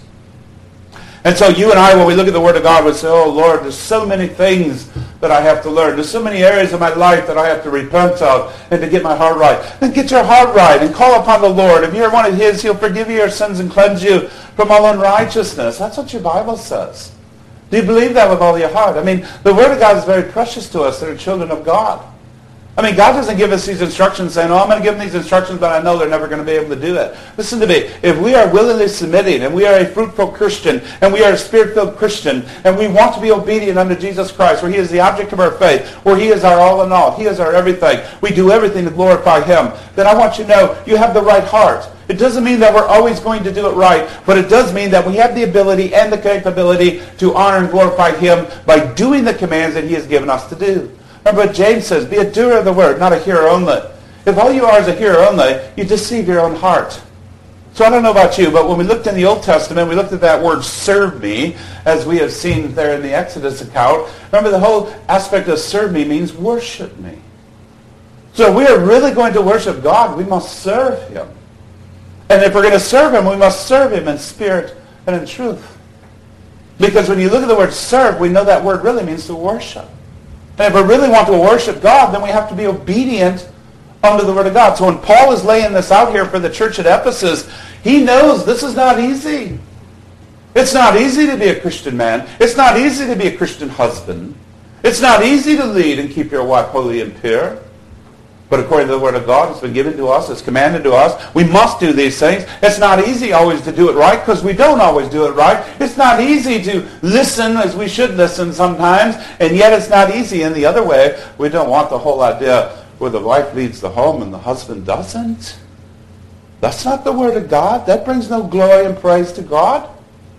And so you and I, when we look at the Word of God, we say, oh Lord, there's so many things that I have to learn. There's so many areas of my life that I have to repent of and to get my heart right. Then get your heart right and call upon the Lord. If you're one of his, he'll forgive you your sins and cleanse you from all unrighteousness. That's what your Bible says. Do you believe that with all your heart? I mean, the Word of God is very precious to us that are children of God. I mean, God doesn't give us these instructions saying, oh, I'm going to give them these instructions, but I know they're never going to be able to do it. Listen to me. If we are willingly submitting, and we are a fruitful Christian, and we are a spirit-filled Christian, and we want to be obedient unto Jesus Christ, where he is the object of our faith, where he is our all in all, he is our everything, we do everything to glorify him, then I want you to know you have the right heart. It doesn't mean that we're always going to do it right, but it does mean that we have the ability and the capability to honor and glorify him by doing the commands that he has given us to do. Remember what James says, be a doer of the word, not a hearer only. If all you are is a hearer only, you deceive your own heart. So I don't know about you, but when we looked in the Old Testament, we looked at that word serve me, as we have seen there in the Exodus account. Remember, the whole aspect of serve me means worship me. So if we are really going to worship God, we must serve him. And if we're going to serve him, we must serve him in spirit and in truth. Because when you look at the word serve, we know that word really means to worship. And if we really want to worship God, then we have to be obedient unto the Word of God. So when Paul is laying this out here for the church at Ephesus, he knows this is not easy. It's not easy to be a Christian man. It's not easy to be a Christian husband. It's not easy to lead and keep your wife holy and pure. But according to the Word of God, it's been given to us, it's commanded to us. We must do these things. It's not easy always to do it right, because we don't always do it right. It's not easy to listen as we should listen sometimes, and yet it's not easy in the other way. We don't want the whole idea where the wife leads the home and the husband doesn't. That's not the Word of God. That brings no glory and praise to God.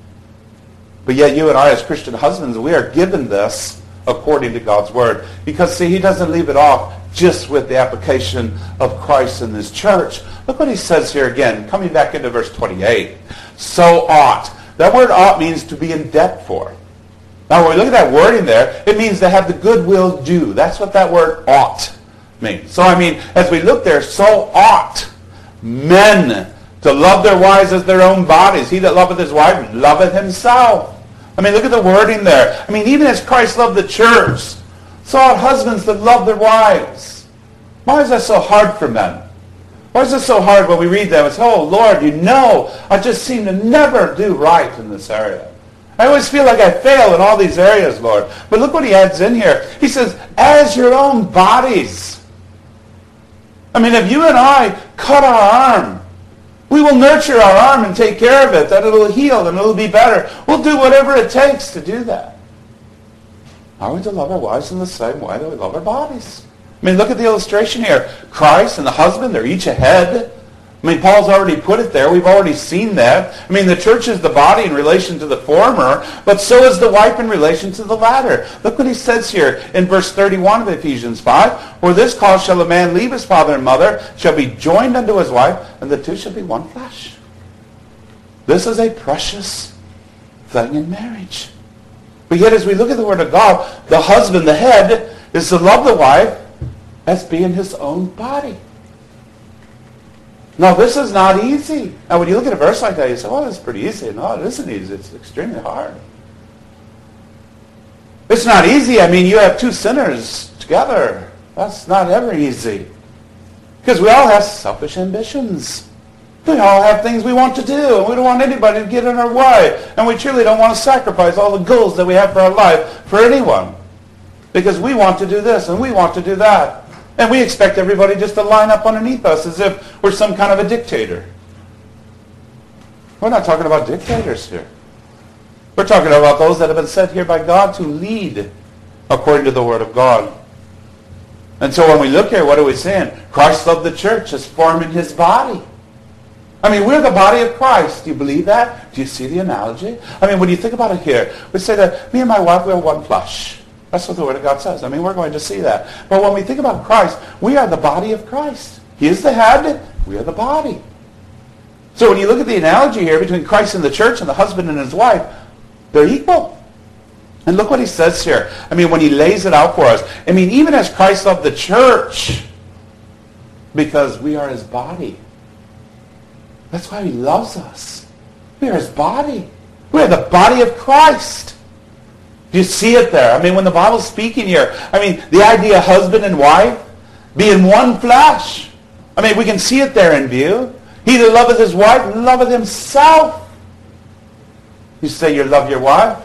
But yet you and I as Christian husbands, we are given this according to God's Word. Because, see, he doesn't leave it off just with the application of Christ in this church. Look what he says here again, coming back into verse twenty-eight. So ought. That word ought means to be in debt for. Now, when we look at that wording there, it means to have the goodwill due. That's what that word ought means. So, I mean, as we look there, so ought men to love their wives as their own bodies. He that loveth his wife loveth himself. I mean, look at the wording there. I mean, even as Christ loved the church, so ought husbands that love their wives. Why is that so hard for men? Why is it so hard when we read them? It's, oh, Lord, you know, I just seem to never do right in this area. I always feel like I fail in all these areas, Lord. But look what he adds in here. He says, as your own bodies. I mean, if you and I cut our arm, We will nurture our arm and take care of it, that it'll heal and it'll be better. We'll do whatever it takes to do that. Are we to love our wives in the same way that we love our bodies? I mean, look at the illustration here. Christ and the husband, they're each a head. I mean, Paul's already put it there. We've already seen that. I mean, the church is the body in relation to the former, but so is the wife in relation to the latter. Look what he says here in verse thirty-one of Ephesians five. For this cause shall a man leave his father and mother, shall be joined unto his wife, and the two shall be one flesh. This is a precious thing in marriage. But yet as we look at the Word of God, the husband, the head, is to love the wife as being his own body. Now, this is not easy. Now, when you look at a verse like that, you say, well, it's pretty easy. No, it isn't easy. It's extremely hard. It's not easy. I mean, you have two sinners together. That's not ever easy. Because we all have selfish ambitions. We all have things we want to do, and we don't want anybody to get in our way. And we truly don't want to sacrifice all the goals that we have for our life for anyone. Because we want to do this, and we want to do that. And we expect everybody just to line up underneath us as if we're some kind of a dictator. We're not talking about dictators here. We're talking about those that have been set here by God to lead according to the Word of God. And so when we look here, what are we saying? Christ loved the church as forming his body. I mean, we're the body of Christ. Do you believe that? Do you see the analogy? I mean, when you think about it here, we say that me and my wife, we're one flesh. That's what the Word of God says. I mean, we're going to see that. But when we think about Christ, we are the body of Christ. He is the head. We are the body. So when you look at the analogy here between Christ and the church and the husband and his wife, they're equal. And look what he says here. I mean, when he lays it out for us. I mean, even as Christ loved the church, because we are his body. That's why he loves us. We are his body. We are the body of Christ. Do you see it there? I mean, when the Bible's speaking here, I mean, the idea of husband and wife being one flesh. I mean, we can see it there in view. He that loveth his wife loveth himself. You say you love your wife?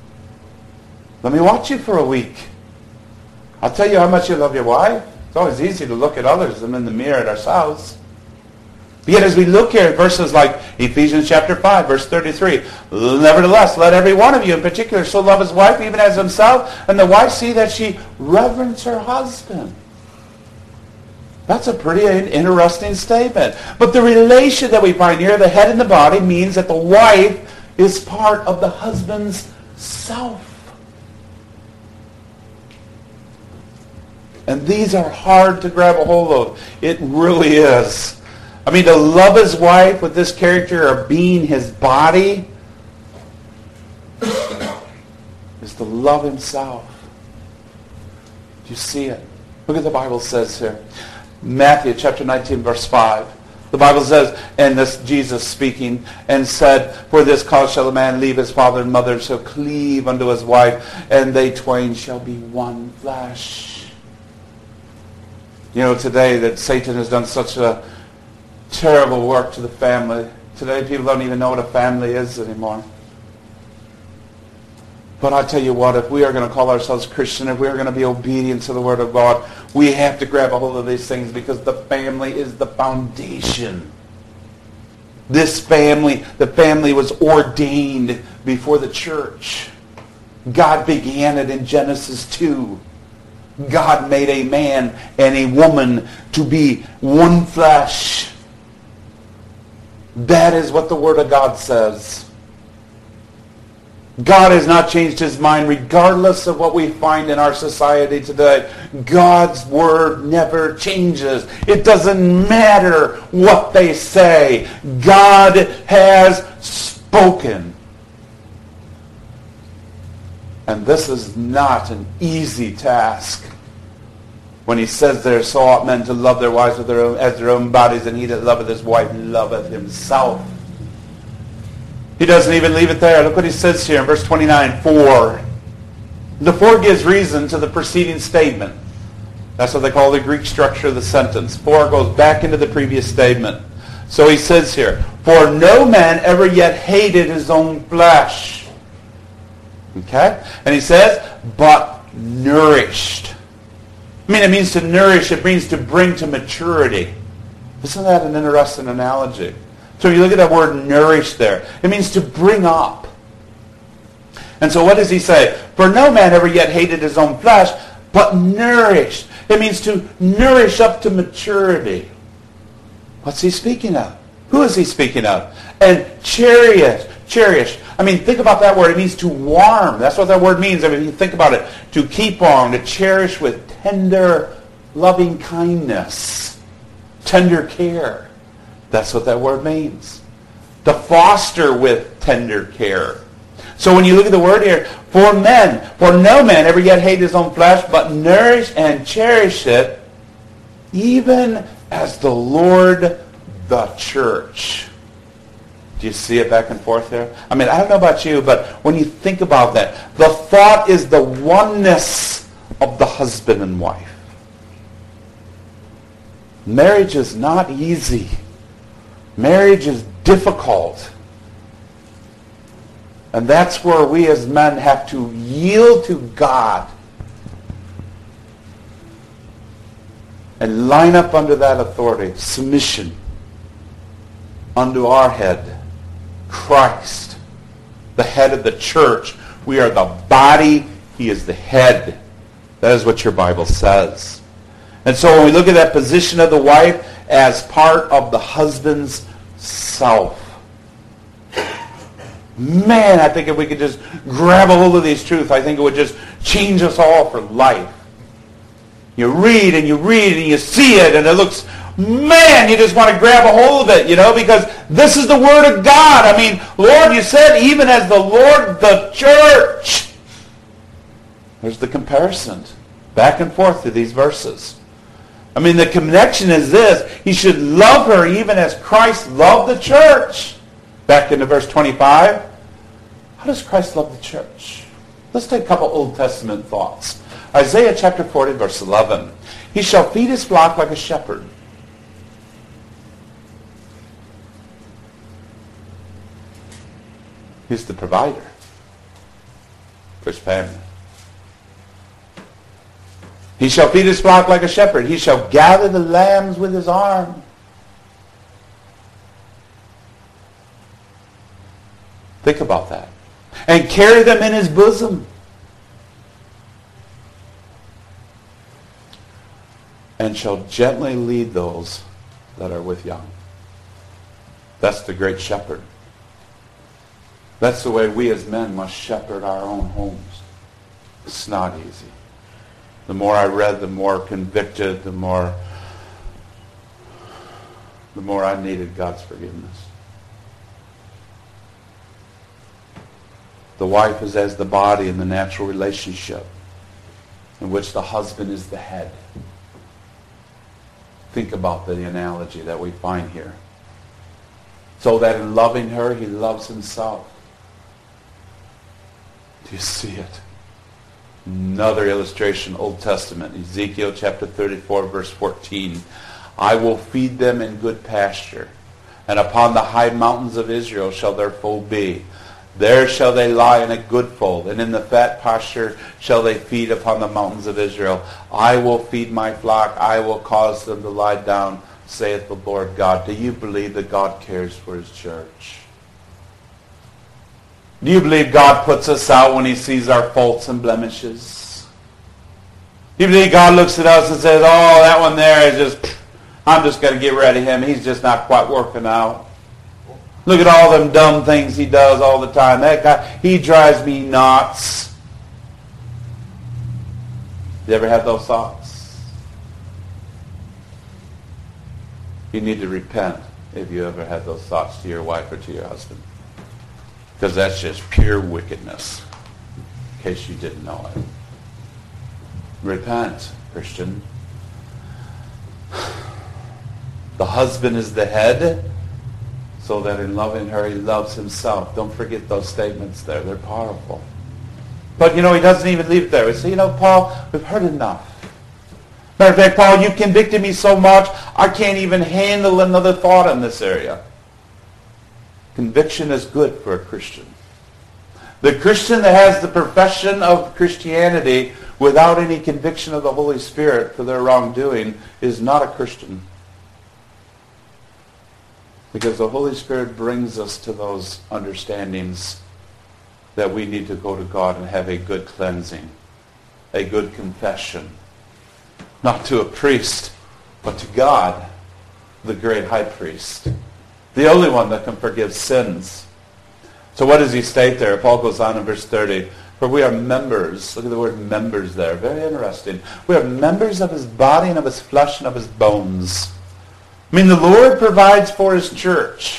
Let me watch you for a week. I'll tell you how much you love your wife. It's always easy to look at others than in the mirror at ourselves. But yet as we look here at verses like Ephesians chapter five, verse thirty-three, nevertheless, let every one of you in particular so love his wife even as himself, and the wife see that she reverence her husband. That's a pretty interesting statement. But the relation that we find here, the head and the body, means that the wife is part of the husband's self. And these are hard to grab a hold of. It really is. I mean, to love his wife with this character of being his body is to love himself. Do you see it? Look at the Bible says here. Matthew chapter nineteen, verse five. The Bible says, and this Jesus speaking, and said, for this cause shall a man leave his father and mother, shall cleave unto his wife, and they twain shall be one flesh. You know, today that Satan has done such a terrible work to the family. Today people don't even know what a family is anymore. But I tell you what, if we are going to call ourselves Christian, if we are going to be obedient to the Word of God, we have to grab a hold of these things because the family is the foundation. This family, the family was ordained before the church. God began it in Genesis two. God made a man and a woman to be one flesh. That is what the Word of God says. God has not changed his mind regardless of what we find in our society today. God's Word never changes. It doesn't matter what they say. God has spoken. And this is not an easy task. When he says there, so ought men to love their wives with their own, as their own bodies, and he that loveth his wife loveth himself. He doesn't even leave it there. Look what he says here in verse twenty-nine. For. The for gives reason to the preceding statement. That's what they call the Greek structure of the sentence. For goes back into the previous statement. So he says here, for no man ever yet hated his own flesh. Okay? And he says, but nourished. I mean, it means to nourish. It means to bring to maturity. Isn't that an interesting analogy? So you look at that word nourish there. It means to bring up. And so what does he say? For no man ever yet hated his own flesh, but nourished. It means to nourish up to maturity. What's he speaking of? Who is he speaking of? And cherish. Cherish. I mean, think about that word. It means to warm. That's what that word means. I mean, you think about it. To keep on, to cherish with tender, loving kindness. Tender care. That's what that word means. To foster with tender care. So when you look at the word here, for men, for no man ever yet hate his own flesh, but nourish and cherish it, even as the Lord the church. Do you see it back and forth there? I mean, I don't know about you, but when you think about that, the thought is the oneness of the husband and wife. Marriage is not easy. Marriage is difficult. And that's where we as men have to yield to God and line up under that authority, submission unto our head, Christ, the head of the church. We are the body. He is the head. That is what your Bible says. And so when we look at that position of the wife as part of the husband's self, man, I think if we could just grab a hold of these truths, I think it would just change us all for life. You read and you read and you see it and it looks, man, you just want to grab a hold of it, you know, because this is the Word of God. I mean, Lord, you said even as the Lord, the church. There's the comparison back and forth through these verses. I mean, the connection is this. He should love her even as Christ loved the church. Back into verse twenty-five. How does Christ love the church? Let's take a couple Old Testament thoughts. Isaiah chapter forty, verse eleven. He shall feed his flock like a shepherd. He's the provider for his family. He shall feed his flock like a shepherd. He shall gather the lambs with his arm. Think about that. And carry them in his bosom. And shall gently lead those that are with young. That's the great shepherd. That's the way we as men must shepherd our own homes. It's not easy. The more I read, the more convicted, the more, the more I needed God's forgiveness. The wife is as the body in the natural relationship in which the husband is the head. Think about the analogy that we find here. So that in loving her, he loves himself. Do you see it? Another illustration, Old Testament, Ezekiel chapter thirty-four, verse fourteen. I will feed them in good pasture, and upon the high mountains of Israel shall their fold be. There shall they lie in a good fold, and in the fat pasture shall they feed upon the mountains of Israel. I will feed my flock, I will cause them to lie down, saith the Lord God. Do you believe that God cares for his church? Do you believe God puts us out when he sees our faults and blemishes? Do you believe God looks at us and says, oh, that one there is just, I'm just going to get rid of him. He's just not quite working out. Look at all them dumb things he does all the time. That guy, he drives me nuts. You ever had those thoughts? You need to repent if you ever had those thoughts to your wife or to your husband. Because that's just pure wickedness, in case you didn't know it. Repent, Christian. The husband is the head, so that in loving her, he loves himself. Don't forget those statements there. They're powerful. But, you know, he doesn't even leave it there. He says, you know, Paul, we've heard enough. Matter of fact, Paul, you convicted me so much, I can't even handle another thought in this area. Conviction is good for a Christian. The Christian that has the profession of Christianity without any conviction of the Holy Spirit for their wrongdoing is not a Christian. Because the Holy Spirit brings us to those understandings that we need to go to God and have a good cleansing, a good confession. Not to a priest, but to God, the great high priest. The only one that can forgive sins. So what does he state there? Paul goes on in verse thirty. For we are members. Look at the word members there. Very interesting. We are members of his body and of his flesh and of his bones. I mean, the Lord provides for his church.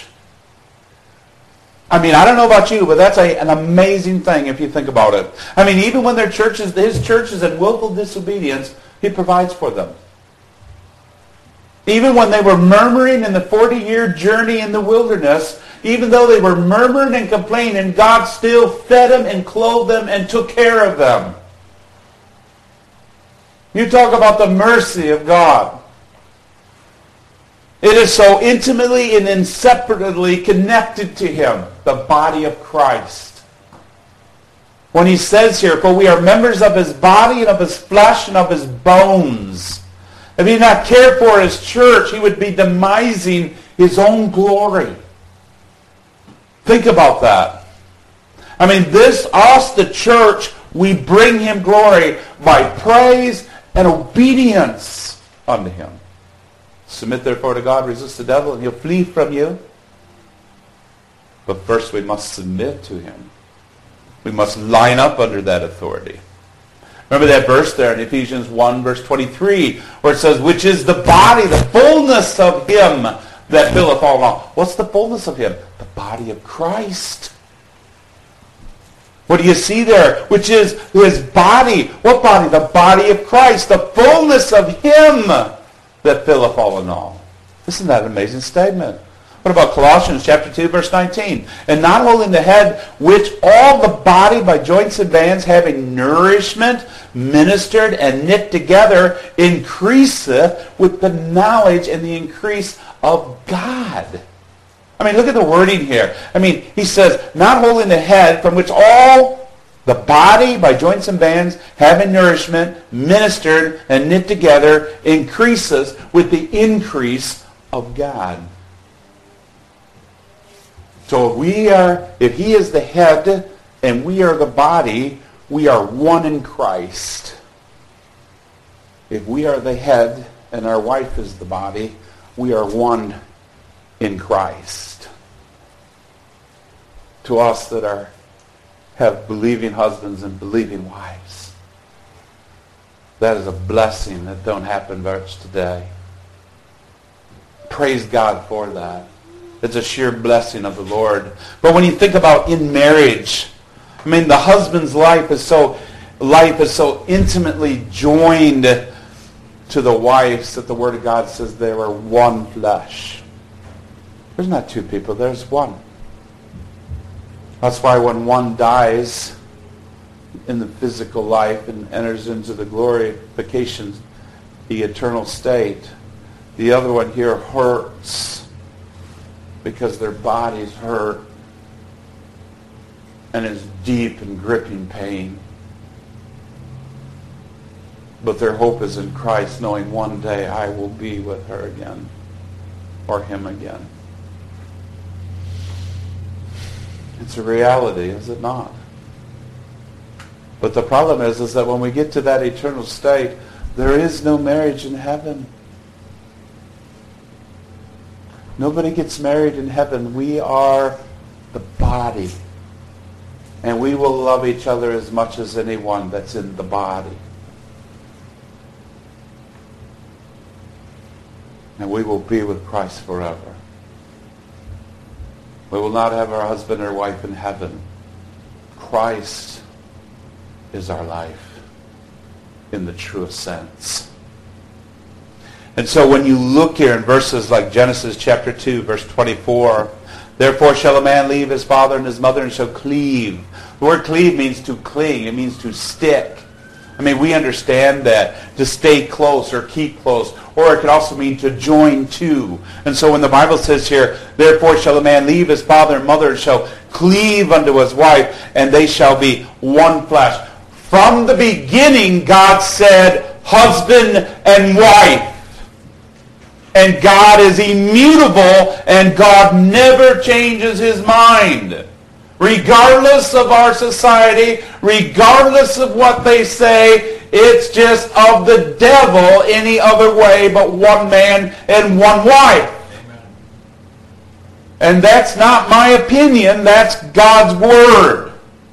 I mean, I don't know about you, but that's a, an amazing thing if you think about it. I mean, even when their churches, his church is in willful disobedience, he provides for them. Even when they were murmuring in the forty-year journey in the wilderness, even though they were murmuring and complaining, God still fed them and clothed them and took care of them. You talk about the mercy of God. It is so intimately and inseparably connected to him, the body of Christ. When he says here, for we are members of his body and of his flesh and of his bones. If he did not care for his church, he would be demising his own glory. Think about that. I mean, this, us, the church, we bring him glory by praise and obedience unto him. Submit therefore to God, resist the devil, and he'll flee from you. But first we must submit to him. We must line up under that authority. Remember that verse there in Ephesians one, verse twenty-three, where it says, which is the body, the fullness of him that filleth all in all. What's the fullness of him? The body of Christ. What do you see there? Which is his body. What body? The body of Christ. The fullness of him that filleth all in all. Isn't that an amazing statement? What about Colossians chapter two, verse nineteen? And not holding the head, which all the body by joints and bands, having nourishment, ministered and knit together, increaseth with the knowledge and the increase of God. I mean, look at the wording here. I mean, he says, not holding the head, from which all the body by joints and bands, having nourishment, ministered and knit together, increases with the increase of God. So if we are, if he is the head and we are the body, we are one in Christ. If we are the head and our wife is the body, we are one in Christ. To us that are have believing husbands and believing wives, that is a blessing that don't happen much today. Praise God for that. It's a sheer blessing of the Lord. But when you think about in marriage, I mean, the husband's life is so life is so intimately joined to the wife's that the Word of God says they were one flesh. There's not two people, there's one. That's why when one dies in the physical life and enters into the glorification, the eternal state, the other one here hurts because their bodies hurt and is deep and gripping pain. But their hope is in Christ, knowing one day I will be with her again or him again. It's a reality, is it not? But the problem is, is that when we get to that eternal state, there is no marriage in heaven. Nobody gets married in heaven. We are the body. And we will love each other as much as anyone that's in the body. And we will be with Christ forever. We will not have our husband or wife in heaven. Christ is our life in the truest sense. And so when you look here in verses like Genesis chapter two, verse twenty-four, therefore shall a man leave his father and his mother and shall cleave. The word cleave means to cling. It means to stick. I mean, we understand that, to stay close or keep close. Or it could also mean to join to. And so when the Bible says here, therefore shall a man leave his father and mother and shall cleave unto his wife, and they shall be one flesh. From the beginning, God said husband and wife. and God is immutable, and God never changes his mind. Regardless of our society, regardless of what they say, it's just of the devil any other way but one man and one wife. Amen. And that's not my opinion, that's God's Word.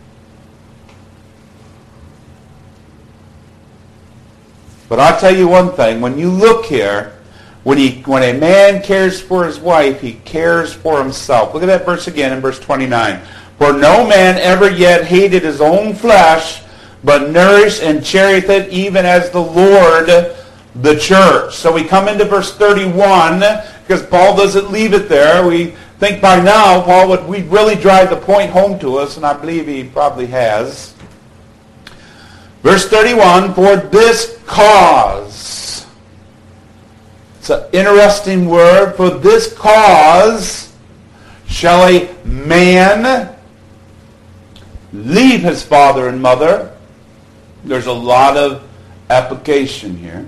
But I'll tell you one thing, when you look here, when he, when a man cares for his wife, he cares for himself. Look at that verse again in verse twenty-nine. For no man ever yet hated his own flesh, but nourished and cherisheth it, even as the Lord the church. So we come into verse thirty-one, because Paul doesn't leave it there. We think by now Paul would we really drive the point home to us, and I believe he probably has. Verse thirty-one, for this cause. It's an interesting word. For this cause shall a man leave his father and mother. There's a lot of application here.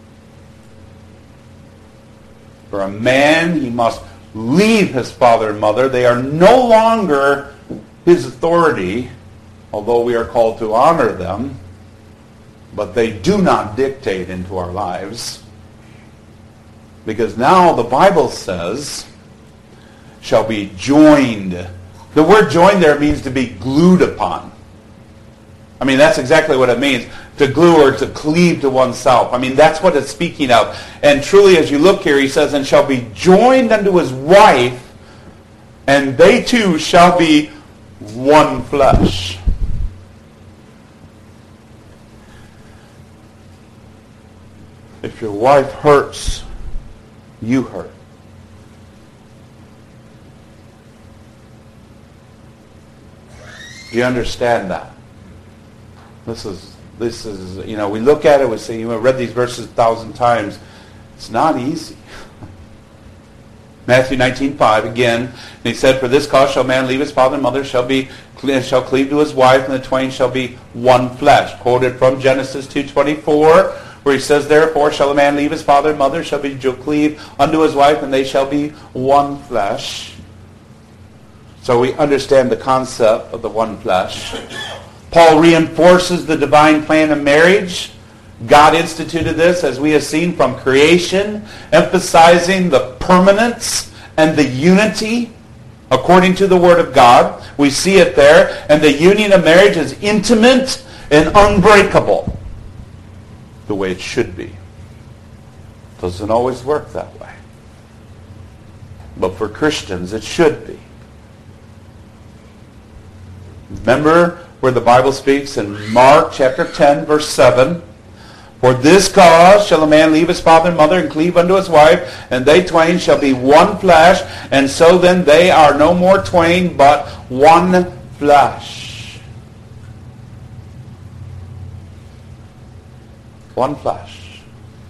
For a man, he must leave his father and mother. They are no longer his authority, although we are called to honor them. But they do not dictate into our lives. Because now the Bible says, shall be joined. The word joined there means to be glued upon. I mean, that's exactly what it means. To glue or to cleave to oneself. I mean, that's what it's speaking of. And truly, as you look here, he says, and shall be joined unto his wife, and they two shall be one flesh. If your wife hurts, you hurt. Do you understand that? This is, this is, you know, we look at it, we say, you know, read these verses a thousand times. It's not easy. Matthew nineteen five, again, and he said, for this cause shall man leave his father and mother, shall be shall cleave to his wife, and the twain shall be one flesh. Quoted from Genesis two twenty-four, where he says, therefore shall a man leave his father and mother, shall be cleave unto his wife, and they shall be one flesh. So we understand the concept of the one flesh. Paul reinforces the divine plan of marriage. God instituted this, as we have seen, from creation, emphasizing the permanence and the unity according to the Word of God. We see it there. And the union of marriage is intimate and unbreakable, the way it should be. Doesn't always work that way. But for Christians, it should be. Remember where the Bible speaks in Mark chapter ten, verse seven. For this cause shall a man leave his father and mother and cleave unto his wife, and they twain shall be one flesh, and so then they are no more twain, but one flesh. One flesh.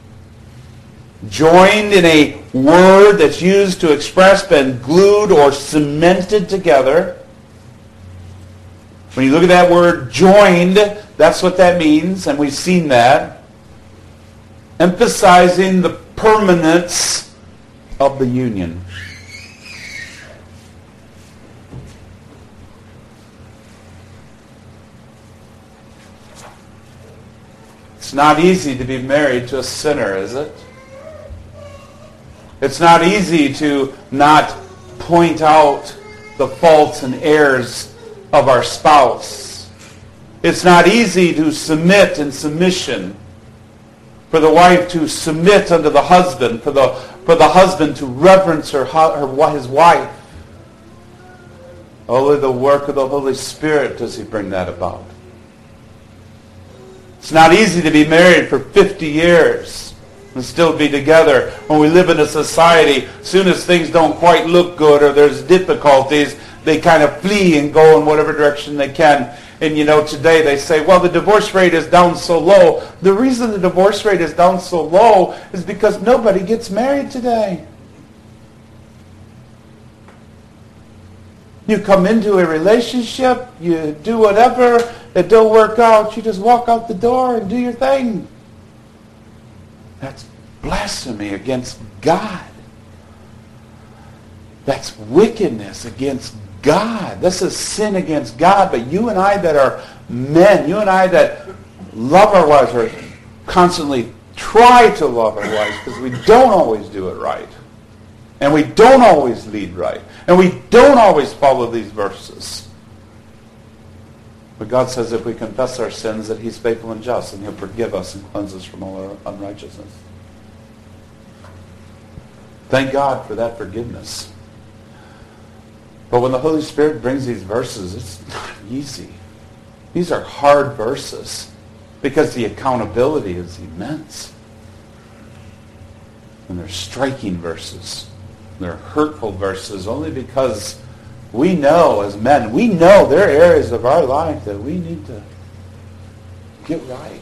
Joined in a word that's used to express been glued or cemented together. When you look at that word joined, that's what that means, and we've seen that. Emphasizing the permanence of the union. It's not easy to be married to a sinner, is it? It's not easy to not point out the faults and errors of our spouse. It's not easy to submit in submission. For the wife to submit unto the husband. For the, for the husband to reverence her, her, his wife. Only the work of the Holy Spirit does he bring that about. It's not easy to be married for fifty years and still be together. When we live in a society, as soon as things don't quite look good or there's difficulties, they kind of flee and go in whatever direction they can. And you know, today they say, well, the divorce rate is down so low. The reason the divorce rate is down so low is because nobody gets married today. You come into a relationship, you do whatever, it don't work out, you just walk out the door and do your thing. That's blasphemy against God. That's wickedness against God. This is sin against God. But you and I that are men, you and I that love our wives, or constantly try to love our wives, because we don't always do it right. And we don't always lead right. And we don't always follow these verses. But God says if we confess our sins, that he's faithful and just, and he'll forgive us and cleanse us from all our unrighteousness. Thank God for that forgiveness. But when the Holy Spirit brings these verses, it's not easy. These are hard verses because the accountability is immense. And they're striking verses. They're hurtful verses only because we know as men, we know there are areas of our life that we need to get right.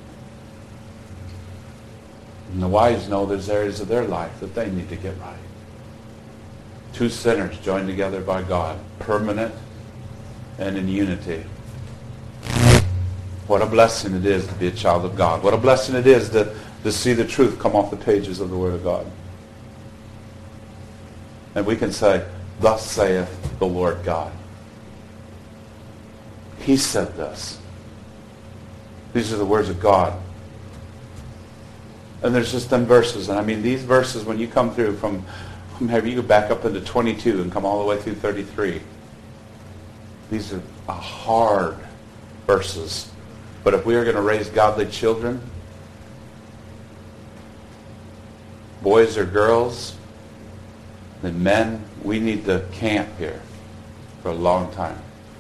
And the wives know there's areas of their life that they need to get right. Two sinners joined together by God, permanent and in unity. What a blessing it is to be a child of God. What a blessing it is to, to see the truth come off the pages of the Word of God. And we can say, thus saith the Lord God. He said this. These are the words of God. And there's just them verses. And I mean, these verses, when you come through from, from here, you go back up into twenty-two and come all the way through thirty-three. These are hard verses. But if we are going to raise godly children, boys or girls, then men, we need to camp here for a long time.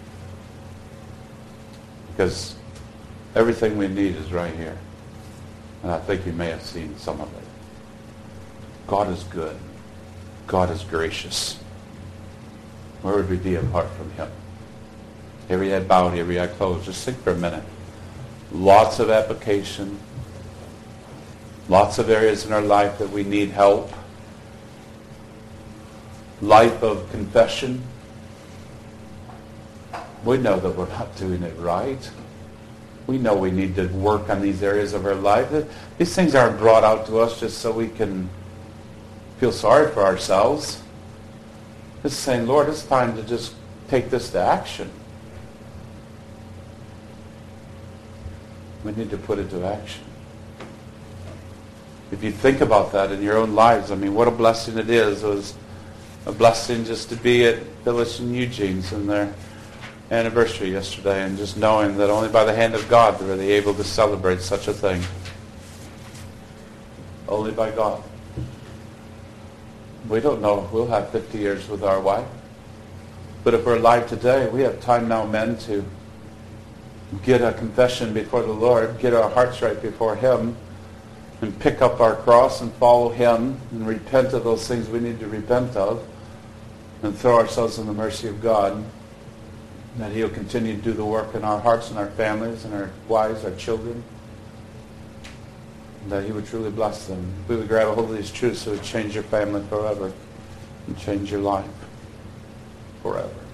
Because everything we need is right here. And I think you may have seen some of it. God is good. God is gracious. Where would we be apart from him? Every head bowed, every eye closed. Just think for a minute. Lots of application. Lots of areas in our life that we need help. Life of confession. We know that we're not doing it right. We know we need to work on these areas of our life. These things aren't brought out to us just so we can feel sorry for ourselves. It's saying, Lord, it's time to just take this to action. We need to put it to action. If you think about that in your own lives, I mean, what a blessing it is. It was a blessing just to be at Phyllis and Eugene's and their anniversary yesterday, and just knowing that only by the hand of God were they able to celebrate such a thing. Only by God. We don't know if we'll have fifty years with our wife. But if we're alive today, we have time now, men, to get a confession before the Lord, get our hearts right before him, and pick up our cross and follow him and repent of those things we need to repent of, and throw ourselves in the mercy of God, that he'll continue to do the work in our hearts and our families and our wives, our children, and that he would truly bless them. If we would grab a hold of these truths, it would change your family forever and change your life forever.